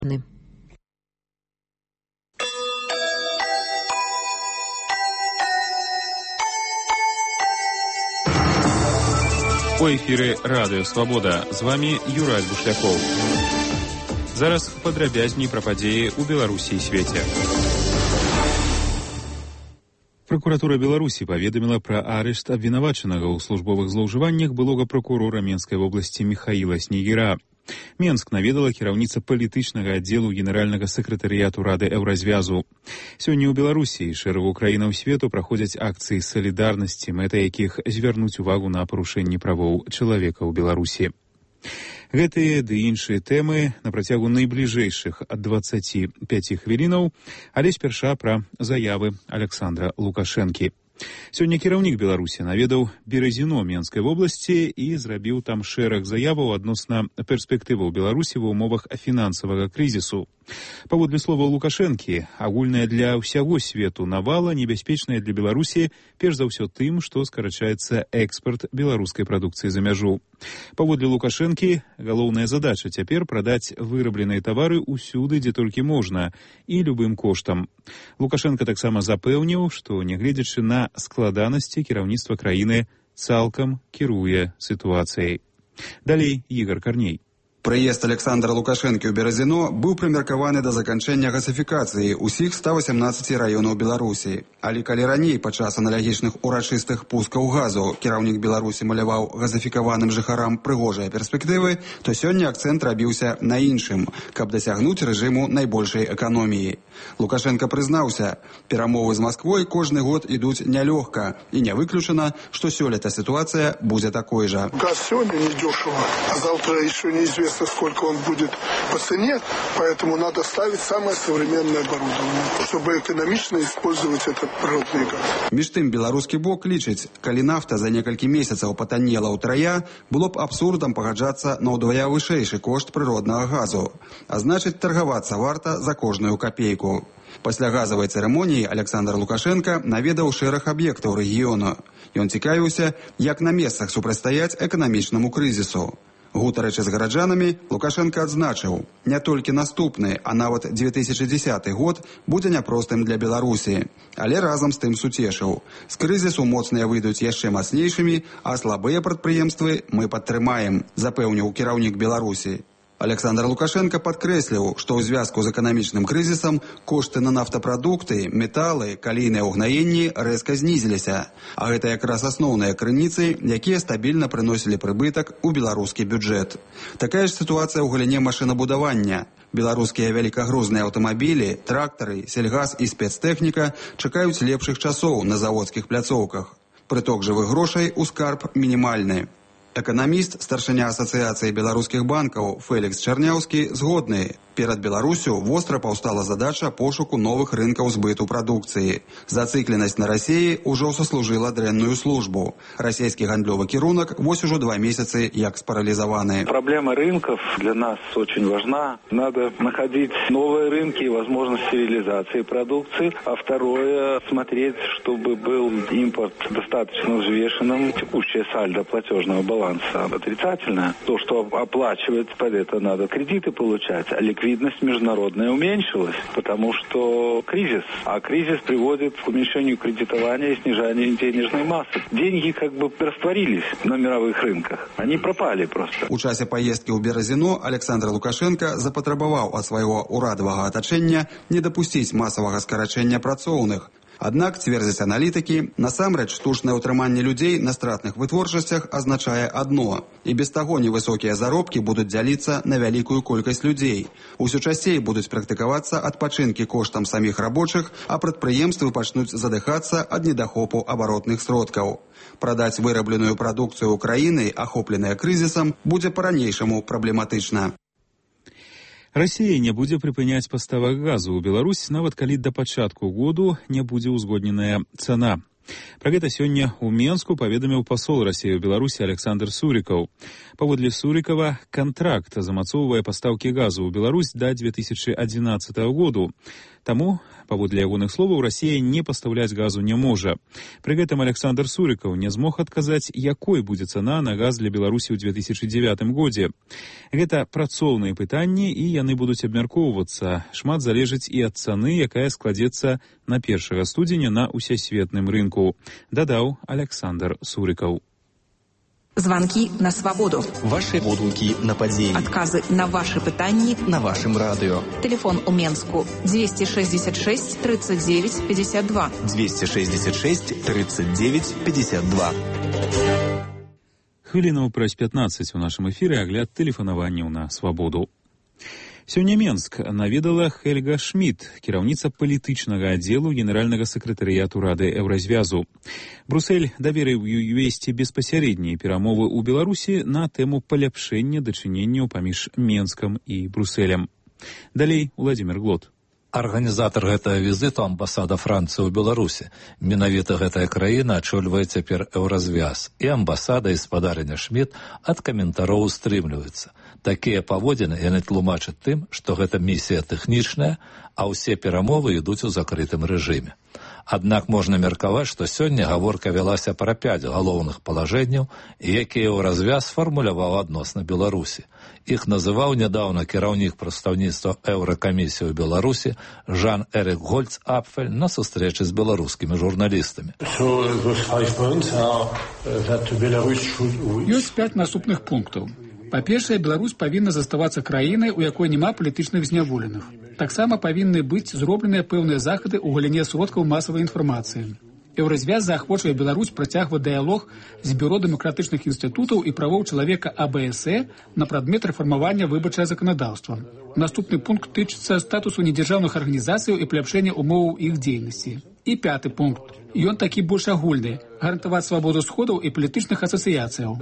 У эфіры Радыё Свабода. З вами Юрай Бушлякоў. Зараз падрабязней пра падзеі ў Беларусі і свеце. Прокуратура Беларусі паведаміла пра арышт абвінавачанага ў службовых злоўжываннях былога прокурора Менскай вобласці Михаіла Снегіра. Менск наведала кіраўніца палітычнага аддзелу генеральнага сакратарыяту Рады Еўразвязу. Сёння ў Беларусі і шэрагу краінаў свету праходзяць акцыі салідарнасці, мэта якіх звярнуць увагу на парушэнні правоў чалавека ў Беларусі. Гэтыя ды іншыя тэмы на працягу найбліжэйшых 25 хвілінаў, але спярша пра заявы Александра Лукашэнкі. Сёння кіраўнік Беларусі наведаў Беразіно Менскай вобласці і зрабіў там шэраг заяваў адносна перспектываў Беларусі ва ўмовах фінансавага крызісу. Паводле словаў Лукашэнкі, агульная для ўсяго свету навала небяспечная для Беларусі перш за ўсё тым, што скарачаецца экспарт беларускай прадукцыі за мяжу. Паводле Лукашэнкі, галоўная задача цяпер прадаць вырабленыя тавары ўсюды, дзе толькі можна, і любым коштам. Лукашэнка таксама запэўніў, што, нягледзячы на складанасці, кіраўніцтва краіны цалкам кіруе сітуацыяй. Далей Ігор Карней. Прыезд Александра Лукашэнкі ў Беразіно быў прымеркаваны да заканчэння газафікацыі ўсіх 118 раёнаў Беларусі. Але калі раней падчас аналагічных урачыстых пускаў газу кіраўнік Беларусі маляваў газафікаваным жыхарам прыгожыя перспектывы, то сёння акцэнт рабіўся на іншым, каб дасягнуць рэжыму найбольшай эканоміі. Лукашенко прызнаўся, перамовы з Масквой кожны год ідуць нялёгка, і не выключана, што сёлета ситуация будзе такой жа. Газ сегодня недешево, а завтра еще неизвестно, сколько он будет по цене, поэтому надо ставить самое современное оборудование, чтобы экономично использовать этот природный газ. Між тым, беларускі бок лічыць, калі нафта за некалькі месяцаў патаннела ўтрая, было б абсурдам пагаджацца на ўдвая вышэйшы кошт прыроднага газу, а значыць, таргавацца варта за кожную капейку. Пасля газавай цырымоніі Александр Лукашенко наведаў шэраг аб'ектаў рэгіёну. Ён цікавіўся, як на месцах супрацьстаяць эканамічнаму крызісу. Гутаючы з гараджанамі, Лукашенко адзначыў, не толькі наступны, а нават 2010 год будзе няпростым для Беларусі, але разам з тым суцешыў. З крызісу моцныя выйдуць яшчэ мацнейшымі, а слабыя прадпрыемствы мы падтрымаем, запэўніў кіраўнік Беларусі. Александр Лукашенко падкрэсліў, што ў звязку з эканамічным крызісам кошты на нафтапрадукты, металы, калійныя ўгнаенні рэзка знізіліся, а гэта якраз асноўныя крыніцы, якія стабільна прыносілі прыбытак у беларускі бюджэт. Такая ж сітуацыя ў галіне машынабудавання. Беларускія вялікагрузныя аўтамабілі, трактары, сельгаз і спецтэхніка чакаюць лепшых часоў на заводскіх пляцоўках. Прыток жывых грошай у скарб мінімальны. Эканаміст, старшыня Асацыяцыі беларускіх банкаў Фэлікс Чарняўскі згодны. Перад Беларусю востра паўстала задача пошуку новых рынкаў збыту прадукцыі. Зацыкленасць на Расіі ўжо саслужыла дрэнную службу. Расійскі гандлёвы кірунак вось ужо 2 месяцы як спаралізаваны. Проблема рынков для нас очень важна. Надо находить новые рынки и возможности реализации продукции. А второе, смотреть, чтобы был импорт достаточно взвешенным. Текущее сальдо платежного баланса отрицательное. То, что оплачивать под это надо кредиты получать, а ликвидность международная уменьшилась, потому что кризис. А кризис приводит к уменьшению кредитования и снижанию денежной массы. Деньги как бы растворились на мировых рынках. Они пропали просто. У часе поездки ў Беразіно Александр Лукашенко запатрабаваў ад свайго урадавага атачэння не дапусціць масавага скарачэння працоўных. Аднак, цвердзяць аналітыкі, насамрэч штучнае ўтрыманне людзей на стратных вытворчасцях азначае адно. І без таго невысокія заробкі будуць дзяліцца на вялікую колькасць людзей. Усё часцей будуць практыкавацца адпачынкі коштам саміх рабочых, а прадпрыемствы пачнуць задыхацца ад недахопу абаротных сродкаў. Прадаць вырабленую прадукцыю краіны, ахопленая крызісам, будзе па-ранейшаму праблематычна. Расія не будзе прыпыняць паставак газу ў Беларусь, нават калі да пачатку году не будзе ўзгодненая цана. Пра гэта сёння ў Менску паведаміў пасол Расіі ў Беларусі Александр Сурікаў. Паводле Сурікава, кантракт замацоўвае пастаўкі газу ў Беларусь да 2011 году. Таму, паводле ягоных словаў, Расія не пастаўляць газу не можа. Пры гэтым Александр Сурікаў не змог адказаць, якой будзе цана на газ для Беларусі ў 2009 годзе. Гэта працоўныя пытанні, і яны будуць абмяркоўвацца. Шмат залежыць і ад цаны, якая складзецца на 1 студзеня на усесветным рынку, дадаў Александр Сурікаў. Звонки на свободу. Ваши водгуки на подземье. Отказы на ваши пытанни на вашем радио. Телефон у Менску 266 39 52. 266 39 52. Хвілінаў праз 15 у нашым эфіры агляд тэлефанаванняў на свабоду. Сёння Менск наведала Хельга Шмід, кіраўніца палітычнага аддзелу генеральнага сакратарыяту Рады Еўразвязу. Брюссель даверыў ёй весці беспасярэднія перамовы ў Беларусі на тэму паляпшэння дачыненняў паміж Менскам і Брюсселем. Далей Владимир Глот. Арганізатар гэтага візіту амбасада Францыі ў Беларусі. Менавіта гэтая краіна ачольвае цяпер Еўразвяз, і амбасада і спадарыня Шмід ад каментароў устрымліваюцца. Такія паводзіны яны тлумачаць тым, што гэта місія тэхнічная, а ўсе перамовы ідуць у закрытым рэжыме. Аднак можна меркаваць, што сёння гаворка вялася пра 5 галоўных палажэнняў, якія Еўразвяз сфармуляваў адносна Беларусі. Іх называў нядаўна кіраўнік прадстаўніцтва Еўракамісіі ў Беларусі Жан-Эрік Гольц-Апфель на сустрэчы з беларускімі журналістамі. Ёсць 5 наступных пунктаў. Па-першае, Беларусь павінна заставацца краінай, у якой няма палітычных зняволеных. Таксама павінны быць зробленыя пэўныя захады ў галіне сродкаў масавай інфармацыі. Еўразвяз заахвочвае Беларусь працягваць дыялог з бюро дэмакратычных інстытутаў і правоў чалавека АБСЭ на прадмет рэфармавання выбарчага заканадаўства. Наступны пункт тычыцца статусу недзяржаўных арганізацыяў і паляпшэння умоваў іх дзейнасці. І 5 пункт. Ён такі больш агульны. Гарантаваць свабоду сходаў і палітычных асацыяцыяў.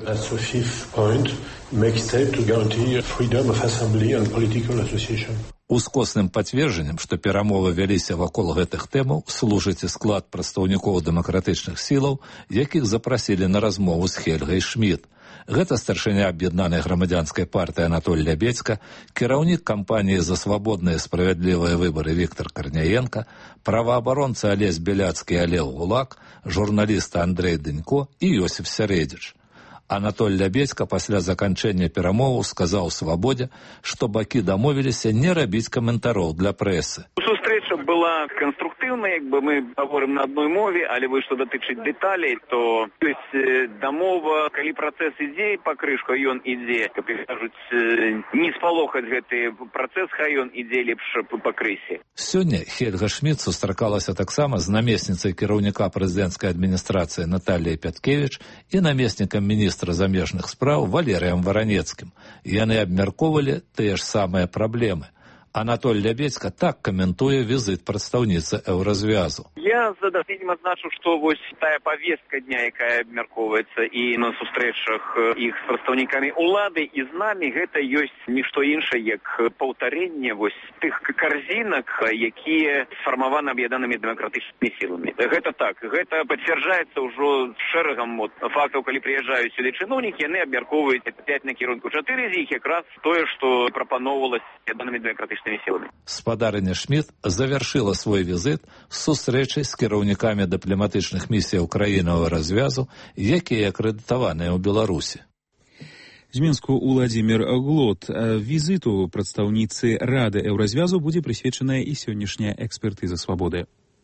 Ускосным пацверджаннем, што перамовы вяліся вакол гэтых тэмаў, служыць і склад прадстаўнікоў дэмакратычных сілаў, якіх запрасілі на размову з Хельгай Шмід. Гэта старшыня аб'яднанай грамадзянскай партыі Анатоль Лябедзька, кіраўнік кампаніі «За свабодныя і справядлівыя выбары» Віктор Карняенка, праваабаронца Алесь Беляцкі і Олег Гулак, журналісты Андрэй Дынько і Йосиф Сярэдзіч. Анатоль Лябедзька пасля заканчэння перамоваў сказаў «Свабодзе», што бакі дамовіліся не рабіць каментароў для прэсы. Сустрэча была канструктыўнай, мы гаворым на адной мове, але вось што датычыць дэталей, то ёсць дамова, калі працэс ідзе па крышку, ён ідзе, каб кажуць, не спалохаць гэты працэс, хай ён ідзе лепш па крысе. Сёння Хельга Шмід сустракалася таксама з намесніцай кіраўніка прэзідэнцкай адміністрацыі Наталіяй Пяткевіч і намеснікам міністра замежных спраў Валерыем Варанецкім. Яны абмяркоўвалі тыя ж самыя праблемы. Анатоль Лябедзька так каментуе візит прадстаўніцы Еўразвязу. Я задавальненнем адзначу, што вось тая павестка дня, якая абмяркоўваецца і на сустрэчах іх з прадстаўнікамі улады і з намі, гэта ёсць нішто іншае, як паўтарэнне вось тых карзінак, якія сфармаваны аб'яднанымі дэмакратычнымі сіламі. Гэта так, гэта пацвярджаецца ўжо шэрагам фактаў, калі прыязджаюць сюды чыноўнікі, яны абмяркоўваюць 5 накірунку. 4 з іх якраз тое, што прапаноўвалася аб'яднанымі дэмакратычнымі силами. Спадарыня Шмід завяршыла свой візит з сустрэчай з кіраўнікамі дыпламатычных місіяў краінаў развязу, якія акрэдытаваныя ў Беларусі. З Мінску Владимир Глот. Візіту прадстаўніцы Рады Еўразвязу будзе прысвечаная і сённяшняя экспертыза свабоды.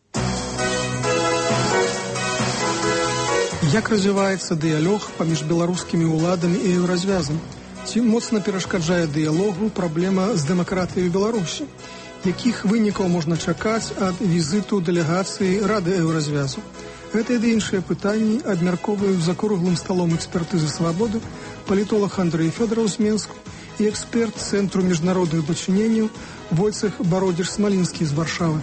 Як развіваецца дыялог паміж беларускімі ўладамі і Еўразвязам? Ці моцна перашкаджае дыялогу праблема з дэмакратыяй Беларусі? Якіх вынікаў можна чакаць ад візіту дэлегацыі Рады Еўразвязу? Гэтыя ды іншыя пытанні абмяркоўваюць за круглым сталом экспертызы свабоды палітолог Андрэй Фёдораў з Менску і эксперт Цэнтру міжнародных дачыненняў Войцэх Бародзіч-Смалінскі з Варшавы.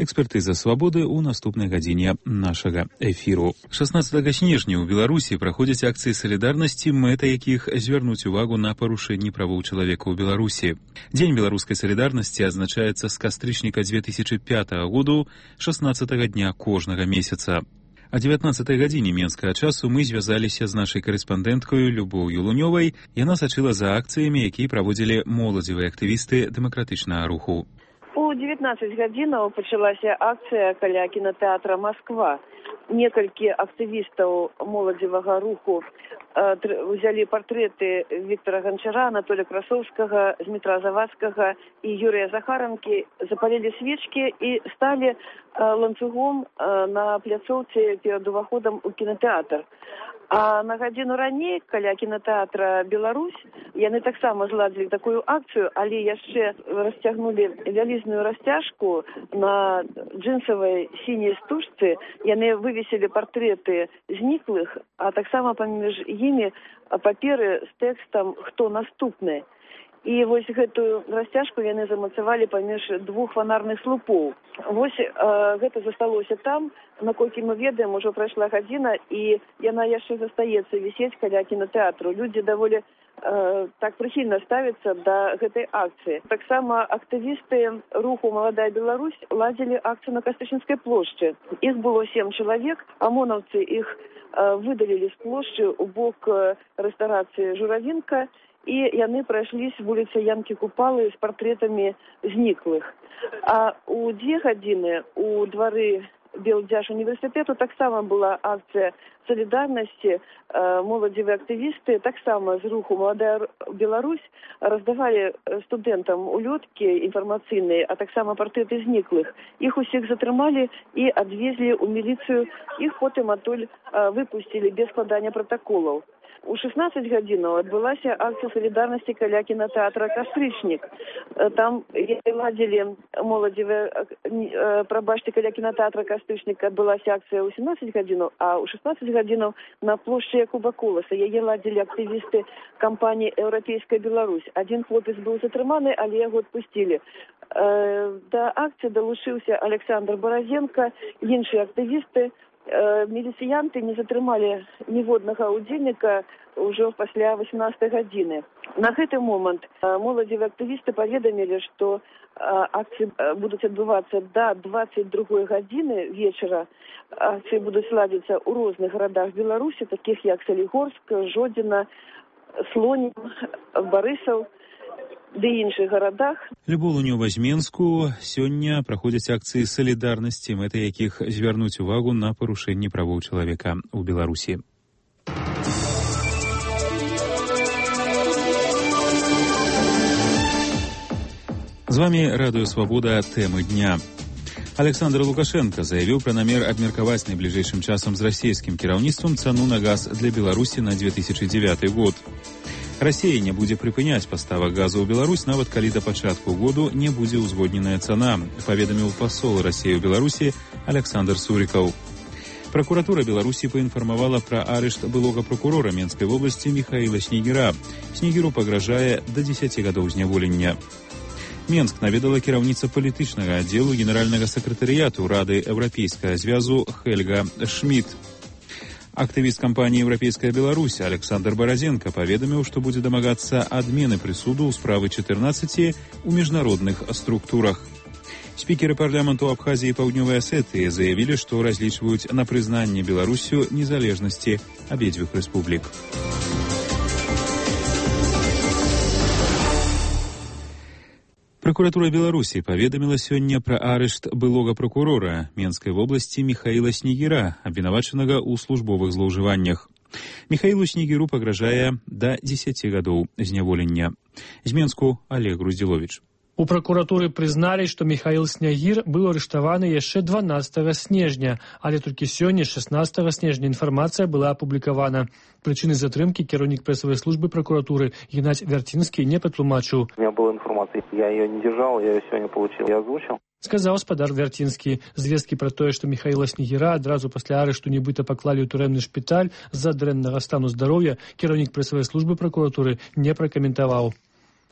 Экспертыза свабоды ў наступнай гадзіне нашага эфіру. 16 снежня ў Беларусі праходзяць акцыі салідарнасці, мэта якіх звярнуць увагу на парушэнні правоў чалавека ў Беларусі. Дзень беларускай салідарнасці адзначаецца з кастрычніка 2005 году, 16 дня кожнага месяца. О 19 гадзіне менскага часу мы звязаліся з нашай карэспандэнткаю Любоўю Лунёвай. Яна сачыла за акцыямі, якія праводзілі моладзевыя актывісты дэмакратычнага руху. У 19 гадзінаў пачалася акцыя каля кінотэатра «Москва». Некалькі актывістаў моладзевага руху взялі партрэты Віктора Ганчара, Анатолія Красоўскага, Дмітра Завадскага і Юрія Захаранкі, запалілі свечкі і сталі ланцугом на пляцоўцы перад уваходам у кінотэатр. А на гадзіну раней каля кінотэатра «Беларусь» яны таксама зладзілі такую акцыю, але яшчэ расцягнулі вялізную расцяжку на джинсавай сіняй стужцы. Яны вывесілі партрэты зніклых, а таксама паміж імі паперы з тэкстам «Хто наступны?». І вось гэтую расцяжку яны замацавалі паміж двух фанарных слупоў. Вось гэта засталося там, наколькі мы ведаем, ужо прайшла гадзіна, і яна яшчэ застаецца вісець каля кінотэатру. Людзі даволі так прыхільна ставяцца да гэтай акцыі. Таксама актывісты руху «Маладая Беларусь» ладзілі акцыю на Кастрычніцкай плошчы. Іх было 7 чалавек, амонаўцы іх выдалілі з плошчы ў бок рэстарацыі «Журавінка», і яны прайшліся вуліцай Янкі Купалы з партрэтамі зніклых. А у 2 гадзіны у двары Белдзяж універсітэту таксама была акцыя салідарнасці. Моладзевыя актывісты таксама з руху «Маладая Беларусь» раздавалі студэнтам улёткі інфармацыйныя, а таксама партрэты зніклых. Іх усіх затрымалі і адвезлі ў міліцыю. Іх потым адтуль выпусцілі без складання пратаколаў. У 16 гадзінаў адбылася акцыя салідарнасці каля кінотэатра «Кастрычнік». Там ладзілі моладзевыя, каля кінотэатра «Кастрычнік» адбылася акцыя ў 17 гадзінаў, а ў 16 гадзінаў на плошчы Якуба Коласа яе ладзілі актывісты кампаніі «Еўрапейская Беларусь». Адзін хлопец быў затрыманы, але яго адпусцілі. Да акцыі далучыўся Александр Баразенко, іншыя актывісты. Міліцыянты не затрымалі ніводнага ўдзельніка ўжо пасля 18 гадзіны. На гэты момант моладзевыя актывісты паведамілі, што акцыі будуць адбывацца да 22 гадзіны вечара. Акцыі будуць ладзіцца ў розных гарадах Беларусі, такіх як Салігорск, Жодзіна, Слонім, Барысаў ды іншых гарадах. Любоў Лунёва з Менску. Сёння праходзяць акцыі салідарнасці, мэта якіх звярнуць увагу на парушэнні правоў чалавека ў Беларусі. З вами Радыё Свабода. Тэмы дня. Александр Лукашенко заявіў пра намер абмеркаваць найбліжэйшым часам з расійскім кіраўніцтвам цану на газ для Беларусі на 2009 год. Расія не будзе прыпыняць паставак газу ў Беларусь, нават калі да пачатку году не будзе ўзгодненая цана, паведаміў пасол Расіі ў Беларусі Александр Сурікаў. Пракуратура Беларусі паінфармавала пра арышт былога прокурора Менскай вобласці Михаіла Снегіра. Снегіру пагражае да 10 гадоў зняволення. Менск наведала кіраўніца палітычнага аддзелу генеральнага сакратарыяту Рады Еўрапейскага звязу Хельга Шмідт. Актывіст кампаніі «Еўрапейская Беларусь» Александр Баразенко паведаміў, што будзе дамагацца адмены прысуду ў справы 14 у міжнародных структурах. Спікеры парламенту Абхазіі і Паўднёвай Асетыі заявілі, што разлічваюць на прызнанне Беларусю незалежнасці абедзвюх рэспублік. Пракуратура Беларусі паведаміла сёння пра арышт былога прокурора Менскай вобласці Михаіла Снегіра, абвінавачанага ў службовых злоўжываннях. Михаілу Снегіру пагражае да 10 гадоў зняволення. З Менску Олег Груздзіловіч. У пракуратуры прызналі, што Михаіл Снегір быў арыштаваны яшчэ 12 снежня, але толькі сёння, 16 снежня, інфармацыя была апублікавана. Прычыны затрымкі кіраўнік прэсавай службы прокуратуры Геннадзь Вярцінскі не патлумачыў. У меня была информация, я ее не держал, я ее сегодня получил, я озвучил. Сказаў спадар Вярцінскі. Звесткі пра тое, што Михаіла Снегіра адразу пасля арышту нібыта паклалі ў турэмны шпіталь з-за дрэннага стану здароўя, кіраўнік прэсавай службы прокуратуры не пракаментаваў.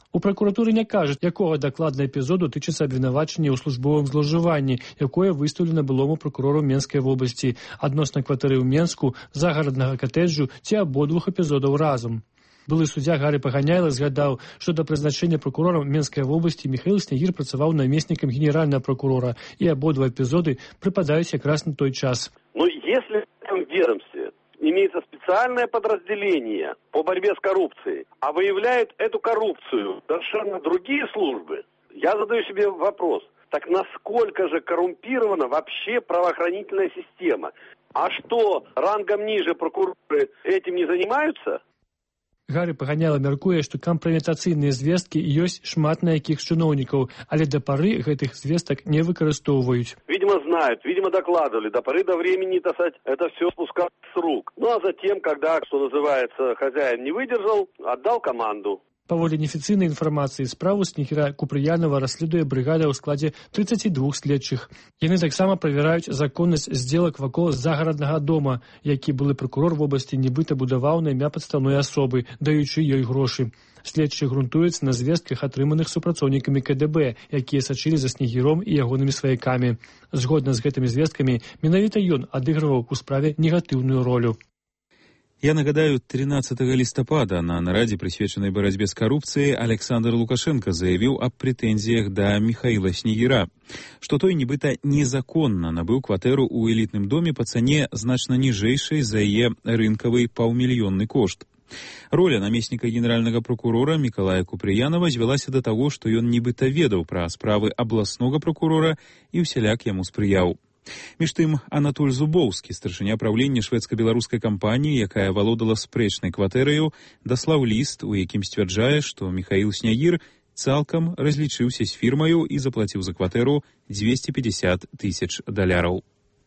У пракуратуры не кажуць, якога дакладна эпізоду тычыцца абвінавачання ў службовым злоўжыванні, якое выстаўлена былому пракурору Менскай вобласці адносна кватэры ў Менску, загараднага катэджу ці абодвух эпізодаў разам. Былы суддзя Гары Паганяйла згадаў, што да прызначэння пракурорам Менскай вобласці Михаил Снягір працаваў намеснікам генеральнага прокурора, і абодва эпізоды прыпадаюць якраз на той час. Если в этом ведомстве имеется специальное подразделение по борьбе с коррупцией, а выявляют эту коррупцию совершенно другие службы, я задаю себе вопрос, так насколько же коррумпирована вообще правоохранительная система? А что, рангом ниже прокуроры этим не занимаются? Гары Паганяйла мяркуе, што кампраметацыйныя звесткі ёсць шмат на якіх чыноўнікаў, але да пары гэтых звестак не выкарыстоўваюць. Видимо, знают, видимо, докладывали. До поры до времени, это все спускалось с рук. А затем, когда, что называется, хозяин не выдержал, отдал команду. Паводле неафіцыйнай інфармацыі, справу Снегіра Купрыянова расследуе брыгада ў складзе 32 следчых. Яны таксама правяраюць законнасць здзелак вакол загараднага дома, які былы пракурор вобласці нібыта будаваў на імя падстаўной асобы, даючы ёй грошы. Следчы грунтуюцца на звестках, атрыманых супрацоўнікамі КДБ, якія сачылі за Снегіром і ягонымі сваякамі. Згодна з гэтымі звесткамі, менавіта ён адыгрываў у справе негатыўную ролю. Я нагадаю, 13 лістапада на нарадзе, прысвечанай барацьбе з карупцыяй, Александр Лукашенко заявіў аб прэтэнзіях да Михаила Снегіра, што той нібыта незаконна набыў кватэру ў элітным доме па цане значна ніжэйшай за яе рынкавы паўмільённы кошт. Роля намесніка генеральнага прокурора Миколая Купрыянова звялася да таго, што ён нібыта ведаў пра справы абласнога прокурора і ўсяляк яму спрыяў. Між тым, Анатоль Зубоўскі, старшыня правлення шведска-беларускай кампаніі, якая валодала спрэчнай кватэраю, даслаў ліст, у якім сцвярджае, што Михаил Снягір цалкам разлічыўся з фірмаю і заплаціў за кватэру $250 000.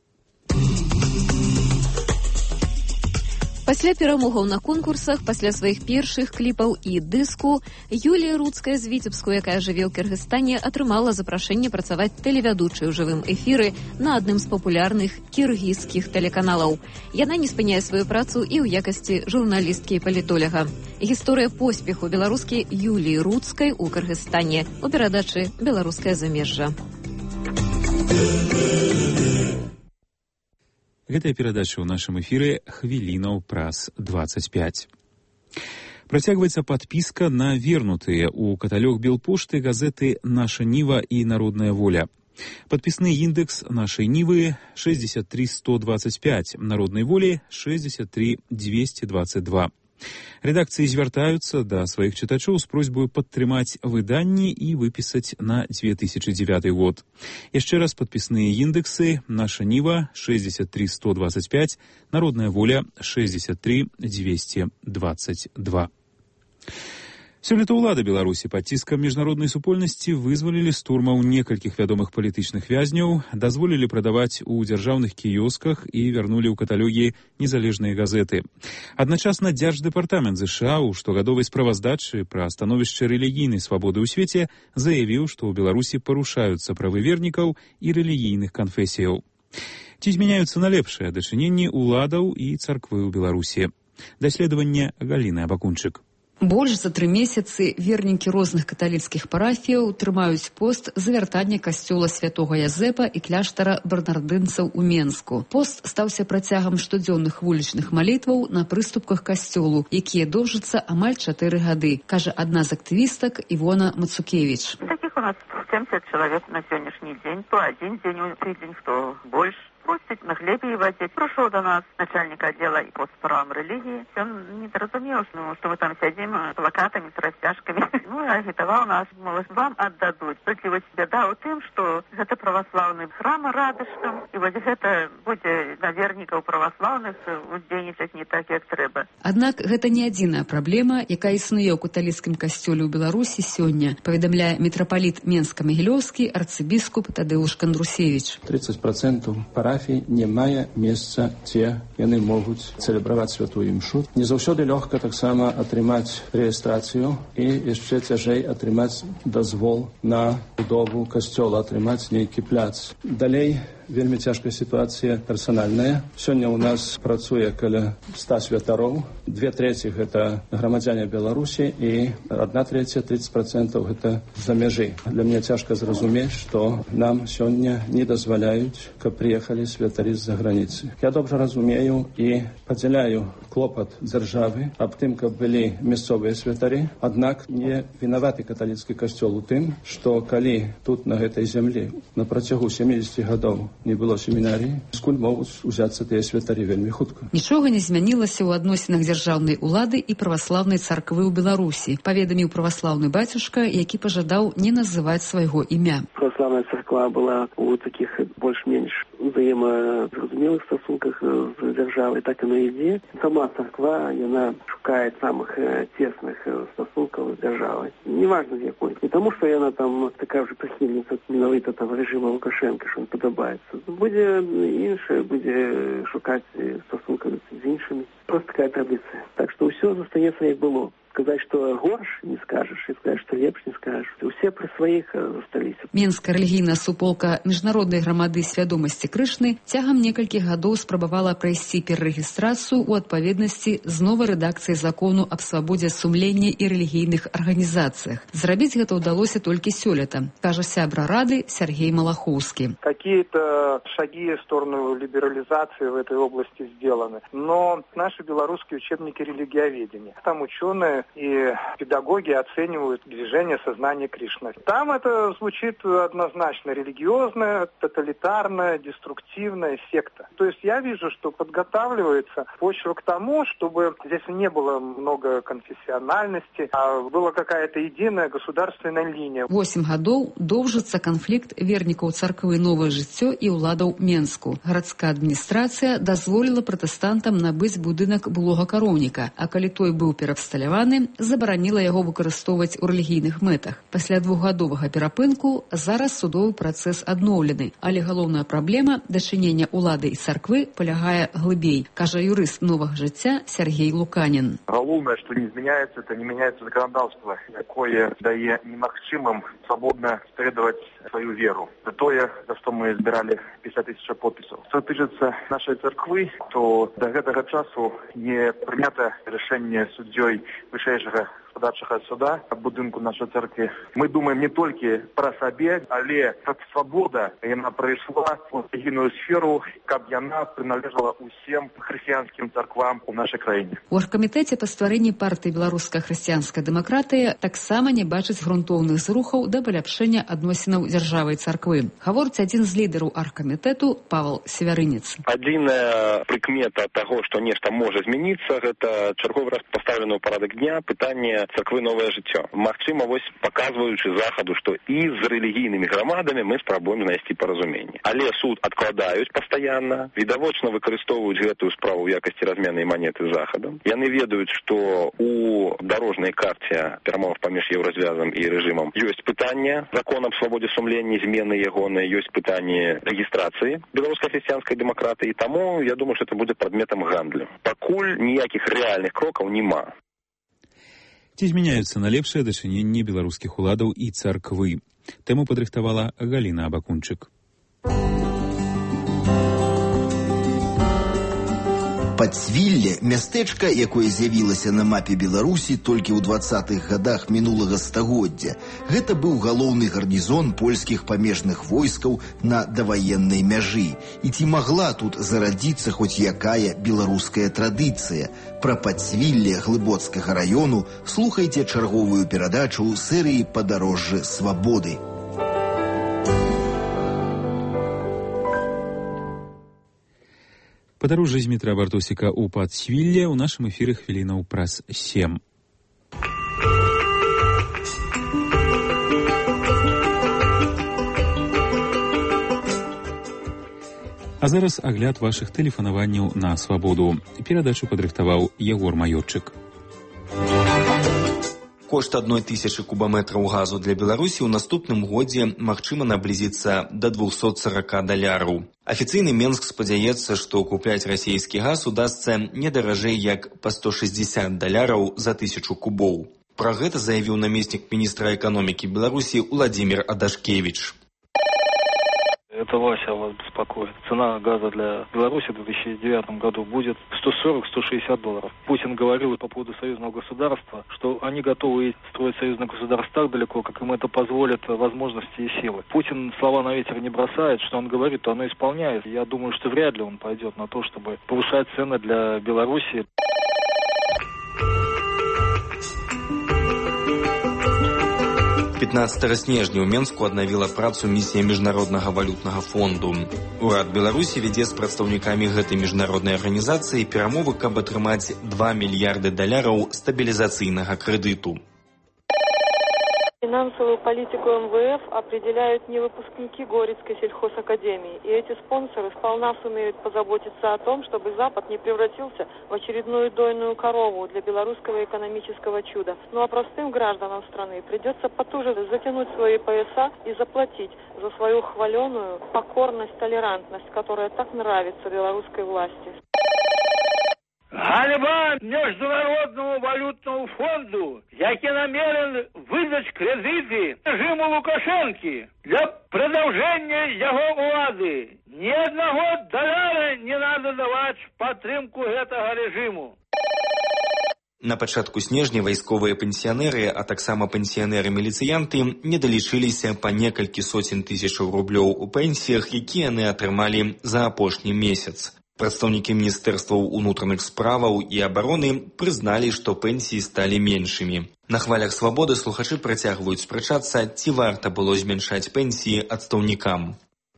Пасля перамогаў на конкурсах, пасля сваіх першых кліпаў і дыску, Юлія Руцкая з Віцебску, якая жыве ў Кыргызстане, атрымала запрашэнне працаваць тэлевядучай у жывым эфіры на адным з папулярных кіргізскіх тэлеканалаў. Яна не спыняе сваю працу і ў якасці журналісткі і палітоляга. Гісторыя поспеху беларускі Юліі Руцкай у Кыргызстане у перадачы «Беларускае замежжа». Гэтая перадача ў нашым эфіры хвілінаў праз 25. Працягваецца падпіска на вернутыя ў каталог Белпошты газеты «Наша Ніва» і «Народная воля». Падпісны індэкс «Нашай Нівы» 63125, «Народнай волі» 63222. Рэдакцыі звяртаюцца да сваіх чытачоў з просьбаю падтрымаць выданні і выпісаць на 2009 год. Яшчэ раз падпісныя індэксы «Наша Ніва» 63125, «Народная воля» 63222. Сёлета ўлады Беларусі пад ціскам міжнароднай супольнасці вызвалілі з турмаў некалькіх вядомых палітычных вязняў, дазволілі прадаваць у дзяржаўных кіёсках і вярнулі ў каталогі незалежныя газеты. Адначасна Дзярждэпартамент ЗША ў штогадовай справаздачы пра становішча рэлігійнай свабоды ў свеце заявіў, што ў Беларусі парушаюцца правы вернікаў і рэлігійных канфесіяў. Ці змяняюцца на лепшае дачыненні ўладаў і царквы ў Беларусі? Даследаванне Галіны Абакунчык. Больш за 3 месяцы вернікі розных каталіцкіх парафіяў трымаюць пост за вяртанне касцёла святога Язэпа і кляштара бернардынцаў у Менску. Пост стаўся працягам штодзённых вулічных малітваў на прыступках касцёлу, якія доўжацца амаль 4 гады, кажа адна з актывістак Івона Мацукевіч. Таких у нас 70 человек на сегодняшний день. То один день, то больше. Просить на хлебе и воде. Пришел до нас начальник отдела по справам религии. Он не разумел, что мы там сидим с плакатами, с растяжками. Ну и агитовал нас, мол, вам отдадут. Только вот беда у тем, что это православные храмы радышкам. И вот это будет на верников православных удзейнічаць не так, як трэба. Аднак гэта не адзіная праблема, якая існуе ў каталіцкім касцёле ў Беларусі сёння, паведамляе мітрапаліт Менска-Магілёўскі арцыбіскуп Тадеуш Кандрусевіч. 30% парафій не мае месца, дзе яны могуць цэлебраваць святую імшу. Не заўсёды лёгка таксама атрымаць рэгістрацыю і яшчэ цяжэй атрымаць дазвол на будову касцёла, атрымаць нейкі пляц. Далей вельмі цяжкая сітуацыя персанальная. Сёння ў нас працуе каля 100 святароў. 2/3 гэта грамадзяне Беларусі і 1/3, 30% гэта за мяжы. Для мяне цяжка зразумець, што нам сёння не дазваляюць, каб прыехалі святары з-за граніцы. Я добра разумею і падзяляю клопат дзяржавы аб тым, каб былі мясцовыя святары, аднак не вінаваты каталіцкі касцёл у тым, што калі тут на гэтай зямлі на працягу 70 гадоў не было семінарыі, скуль могуць узяцца тыя святары вельмі хутка. Нічога не змянілася ў адносінах дзяржаўнай улады і праваслаўнай царквы ў Беларусі, паведаміў праваслаўны бацюшка, які пажадаў не называць свайго імя. Православная церква была у таких больш-менш взаимозразумелых стосунках з державой, так и на ідзе. Сама церква, яна шукает самых тесных стосунков з державой. Неважно з якой. Не тому, что яна там така вже прихильниця менавіта там режиму Лукашенка, що він подобається. Буде інше, буде шукати стосунки з іншими. Просто така традиція. Так що все застається як було. Сказать, что горш не скажешь, и сказать, что лепш не скажешь. Усе при своих застались. Менская рэлігійная суполка міжнароднай грамады свядомасці Крышны цягам некалькіх гадоў спрабавала прайсці перарэгістрацыю ў адпаведнасці з новай рэдакцыяй закону аб свабодзе сумлення і рэлігійных арганізацыях. Зрабіць гэта ўдалося толькі сёлета, кажа сябра рады Сергей Малахоўскі. Какие-то шаги в сторону либерализации в этой области сделаны, но наши белорусские учебники религиоведения, там ученые и педагоги оценивают движение сознания Кришны. Там это звучит однозначно религиозная, тоталитарная, деструктивная секта. То есть я вижу, что подготавливается почва к тому, чтобы здесь не было много конфессиональности, а была какая-то единая государственная линия. 8 гадоў доўжыцца канфлікт вернікаў царквы «Новае жыццё» і ўладаў Менску. Гарадская адміністрацыя дазволіла пратэстантам набыць будынак былога кароўніка, а калі той быў пераабсталяваны, забараніла яго выкарыстоўваць у рэлігійных мэтах. Пасля двухгадовага перапынку зараз судовы працэс адноўлены, але галоўная праблема дачынення ўлады і царквы палягае глыбей, кажа юрыст «Новага жыцця» Сергей Луканін. Галоўнае, што не змяняецца, это не мяняецца заканадаўства, якое дае немагчымым свабодна спаведаваць сваю веру. За тое, за што мы збіралі 50 000 подпісаў. Што тычыцца нашай царквы, то да гэтага часу не прынята рашэнне суддзёй вышэйшага гаспадарчага суда аб будынку нашай царквы. Мы думаем не толькі пра сабе, але каб свабода яна прыйшла ў рэлігійную сферу, каб яна прыналежала ўсім хрысціянскім царквам у нашай краіне. У аргкамітэце па стварэнні партыі «Беларуская хрысціянская дэмакратыя» таксама не бачыць грунтоўных зрухаў да паляпшэння адносінаў дзяржавы і царквы. Гаворыць адзін з лідараў аргкамітэту Павел Севярынец. Адзіная прыкмета таго, што нешта можа змяніцца, гэта чарговы раз пастаўлена ў парадак дня пытанне царквы «Новае жыццё». Магчыма, вось паказваючы захаду, што і з рэлігійнымі грамадамі мы спрабуем знайсці паразуменне. Але суд адкладаюць пастаянна, відавочна выкарыстоўваюць гэтую справу ў якасці разменнай манеты з захадам. Яны ведаюць, што у дарожнай карце перамоваў паміж еўразвязам і рэжымам ёсць пытанне закона аб свабодзе сумлення, змены ягонай, ёсць пытанне рэгістрацыі беларускай хрысціянскай дэмакратыі, таму я думаю, што это будзе прадметам гандлю. Пакуль ніякіх рэальных крокаў няма. Ці змяняюцца на лепшае дачыненне беларускіх уладаў і царквы. Тэму падрыхтавала Галіна Абакунчык. Пацвілле – мястэчка, якое з'явілася на мапе Беларусі толькі ў 20-х гадах мінулага стагоддзя. Гэта быў галоўны гарнізон польскіх памежных войскаў на даваеннай мяжы. І ці магла тут зарадзіцца хоць якая беларуская традыцыя? Пра Пацвілле Глыбоцкага раёну слухайце чарговую перадачу серыі «Падарожжы свабоды». Падарожжа з Дмітра Бартосіка ў Пацвілле ў нашым эфіры хвілінаў праз 7. А зараз агляд вашых тэлефанаванняў на свабоду. Перадачу падрыхтаваў Егор Маёрчык. Кошт 1000 кубаметраў газу для Беларусі ў наступным годзе магчыма наблізіцца да $240. Афіцыйны Менск спадзяецца, што купляць расійскі газ удасца не даражэй як па $160 за 1000 кубоў. Пра гэта заявіў намеснік міністра эканомікі Беларусі Уладзімір Адашкевіч. Это Вася вас беспокоит. Цена газа для Беларуси в 2009 году будет $140-160. Путин говорил по поводу союзного государства, что они готовы строить союзное государство так далеко, как им это позволят возможности и силы. Путин слова на ветер не бросает, что он говорит, то оно исполняет. Я думаю, что вряд ли он пойдет на то, чтобы повышать цены для Беларуси. «15 снежня ў Менску аднавіла працу місія Міжнароднага валютнага фонду. Урад Беларусі вядзе з прадстаўнікамі гэтай міжнароднай арганізацыі перамовы, каб атрымаць $2 мільярды стабілізацыйнага крэдыту. Финансовую политику МВФ определяют не выпускники Горецкой сельхозакадемии. И эти спонсоры сполна сумеют позаботиться о том, чтобы Запад не превратился в очередную дойную корову для белорусского экономического чуда. Ну а простым гражданам страны придется потуже затянуть свои пояса и заплатить за свою хваленую покорность, толерантность, которая так нравится белорусской власти. Ганьба Международному валютному фонду, який намерен видати кредити режиму Лукашенки для продовження його влади. Ні одного долара не надо давати в підтримку гэтага режиму. На пачатку снежня вайсковыя пенсіянеры, а таксама пенсіянеры-міліцыянты не далічыліся па некалькі сотень тысячаў рублёў у пенсіях, якія яны атрымалі за апошні месяц. Прадстаўнікі міністэрстваў унутраных справаў і абароны прызналі, што пенсіі сталі меншымі. На хвалях свабоды слухачы працягваюць спрачацца, ці варта было змяншаць пенсіі адстаўнікам.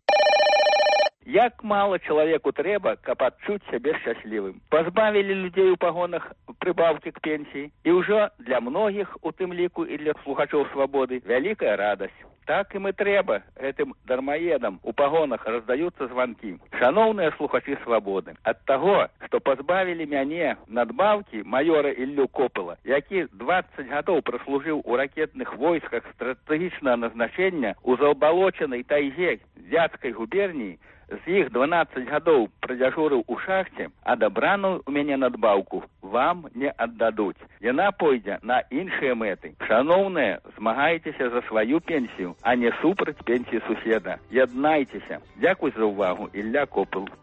Як мало чалавеку трэба, каб адчуць сябе шчаслівым. Пазбавілі людзей у пагонах прыбаўкі к пенсіі. І ўжо для многіх, у тым ліку і для слухачоў свабоды, вялікая радасць. Так ім і трэба гэтым дармаедам у пагонах раздаюцца званкі. Шаноўныя слухачы свабоды, ад таго, што пазбавілі мяне надбаўкі маёра Іллю Копыла, які 20 гадоў праслужыў у ракетных войсках стратэгічнага назначэння ў забалочанай тайзе Вятскай губерніі, з іх 12 гадоў прадзяжурыў у шахце, а дабраную у мяне надбаўку вам не аддадуць. Яна пойдзе на іншыя мэты. Шаноўныя, змагайцеся за сваю пенсію, а не супраць пенсіі суседа. Яднайцеся. Дзякуй за ўвагу, Ілля Копыл.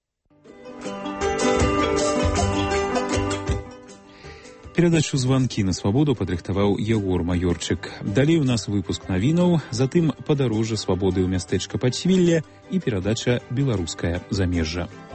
Перадачу «Званкі на свабоду» падрыхтаваў Егор Маёрчык. Далей у нас выпуск навінаў, затым падарожжа свабоды ў мястэчка Пацвілле і перадача «Беларускае замежжа».